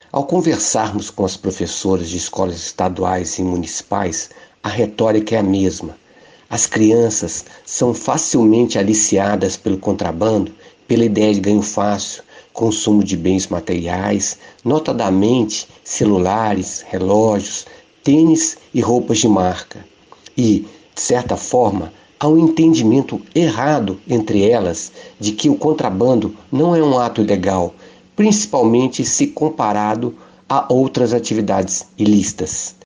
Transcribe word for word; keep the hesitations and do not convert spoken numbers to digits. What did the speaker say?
Ao conversarmos com as professoras de escolas estaduais e municipais, a retórica é a mesma. As crianças são facilmente aliciadas pelo contrabando, pela ideia de ganho fácil, consumo de bens materiais, notadamente celulares, relógios, tênis e roupas de marca. E, de certa forma, há um entendimento errado entre elas de que o contrabando não é um ato ilegal, principalmente se comparado a outras atividades ilícitas.